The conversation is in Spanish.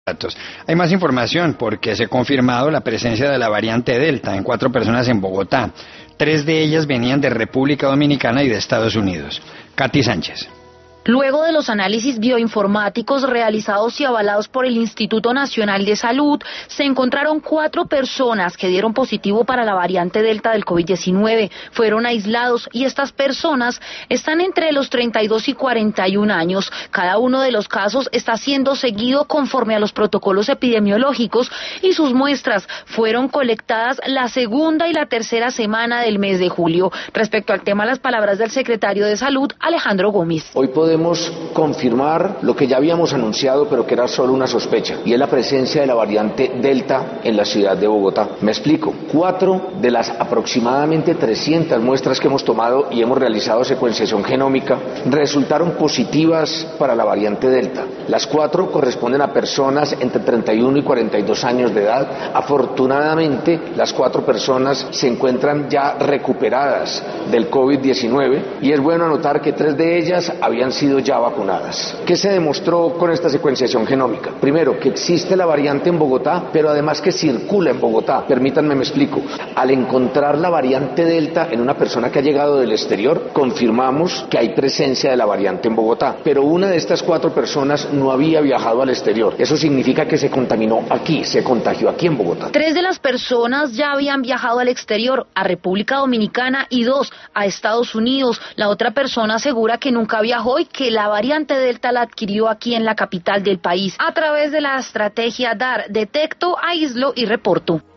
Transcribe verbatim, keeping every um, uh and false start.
Datos. Hay más información porque se ha confirmado la presencia de la variante Delta en cuatro personas en Bogotá. Tres de ellas venían de República Dominicana y de Estados Unidos. Katy Sánchez. Luego de los análisis bioinformáticos realizados y avalados por el Instituto Nacional de Salud, se encontraron cuatro personas que dieron positivo para la variante Delta del COVID diecinueve. Fueron aislados y estas personas están entre los treinta y dos y cuarenta y un años. Cada uno de los casos está siendo seguido conforme a los protocolos epidemiológicos y sus muestras fueron colectadas la segunda y la tercera semana del mes de julio. Respecto al tema, las palabras del secretario de Salud, Alejandro Gómez. Hoy podemos confirmar lo que ya habíamos anunciado, pero que era solo una sospecha, y es la presencia de la variante Delta en la ciudad de Bogotá. Me explico. Cuatro de las aproximadamente trescientas muestras que hemos tomado y hemos realizado secuenciación genómica resultaron positivas para la variante Delta. Las cuatro corresponden a personas entre treinta y uno y cuarenta y dos años de edad. Afortunadamente, las cuatro personas se encuentran ya recuperadas del COVID diecinueve y es bueno anotar que tres de ellas habían sido sido ya vacunadas. ¿Qué se demostró con esta secuenciación genómica? Primero, que existe la variante en Bogotá, pero además que circula en Bogotá. Permítanme, me explico. Al encontrar la variante Delta en una persona que ha llegado del exterior, confirmamos que hay presencia de la variante en Bogotá, pero una de estas cuatro personas no había viajado al exterior. Eso significa que se contaminó aquí, se contagió aquí en Bogotá. Tres de las personas ya habían viajado al exterior, a República Dominicana, y dos a Estados Unidos. La otra persona asegura que nunca viajó y que la variante Delta la adquirió aquí en la capital del país a través de la estrategia D A R, detecto, aíslo y reporto.